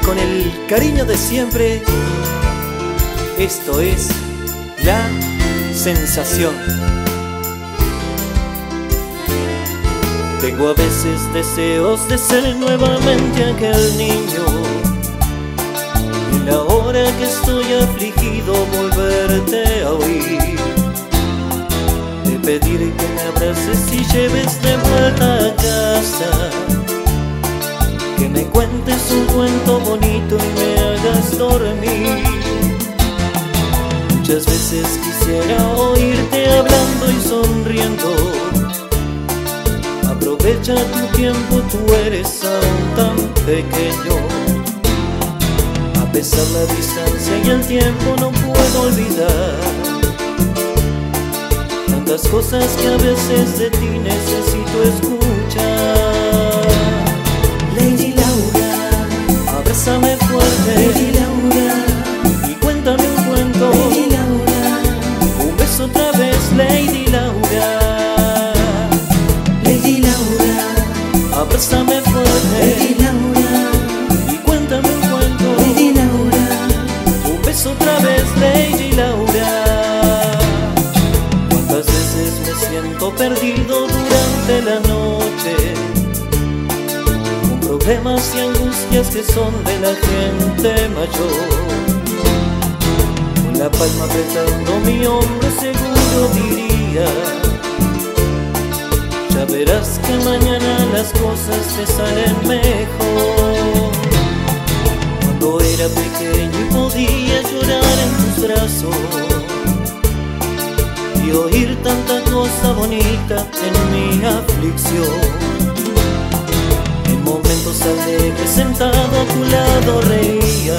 con el cariño de siempre. Esto es La Sensación. Tengo a veces deseos de ser nuevamente aquel niño, y la hora que estoy afligido volverte a oír, de pedir que me abraces y lleves de vuelta a casa, que me cuentes un cuento bonito y me hagas dormir. Muchas veces quisiera oírte hablando y sonriendo. Aprovecha tu tiempo, tú eres aún tan pequeño. A pesar de la distancia y el tiempo no puedo olvidar tantas cosas que a veces de ti necesito escuchar. Lady Laura, abrázame fuerte, Lady Laura, y cuéntame un cuento. Lady Laura, Un beso otra vez, Lady Laura. Lady Laura, Abrázame fuerte, Lady Laura, y cuéntame un cuento. Lady Laura, Un beso otra vez, Lady Laura. Cuántas veces me siento perdido durante la noche, con problemas y angustias que son de la gente mayor. Con la palma apretando mi hombro seguro diría: ya verás que mañana las cosas te salen mejor. Cuando era pequeño y podía llorar en tus brazos y oír tanta cosa bonita en mi aflicción. En momentos alegres sentado a tu lado reía,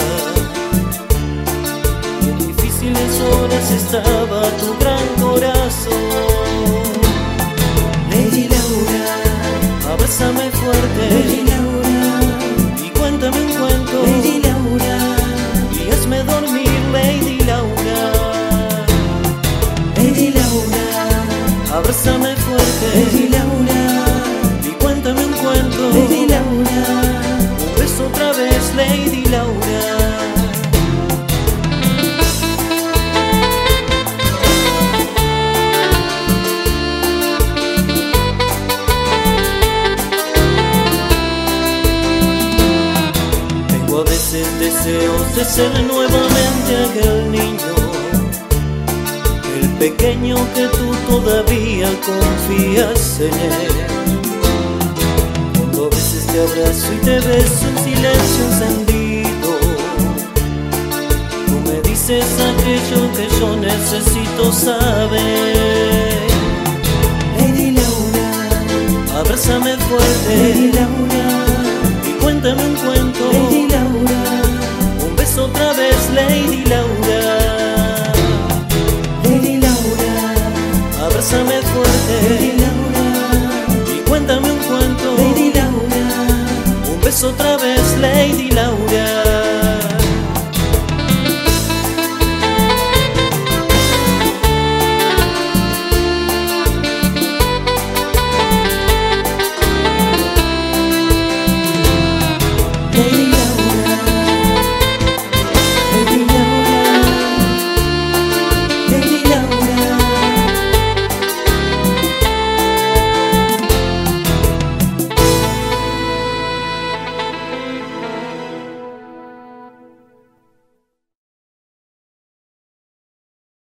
y en difíciles horas estaba tu gran corazón. Lady Laura, Abrázame fuerte, Lady Laura, y cuéntame un cuento, Lady Laura, y hazme dormir, Lady Laura. Lady Laura, Abrázame fuerte, Lady Laura, y cuéntame un cuento. Lady Laura, Un beso otra vez, Lady Laura. Tengo a veces deseos de ser nuevamente aquel niño, el pequeño que tú todavía confías en él. Cuando a veces te abrazo y te beso en silencio encendido, tú me dices aquello que yo necesito saber. Lady Laura, Abrázame fuerte, Lady Laura, y cuéntame un cuento. Lady Laura, Un beso otra vez, Lady Laura. Lady Laura, Abrázame fuerte, Lady Laura, y cuéntame un cuento. Lady Laura, Un beso otra vez,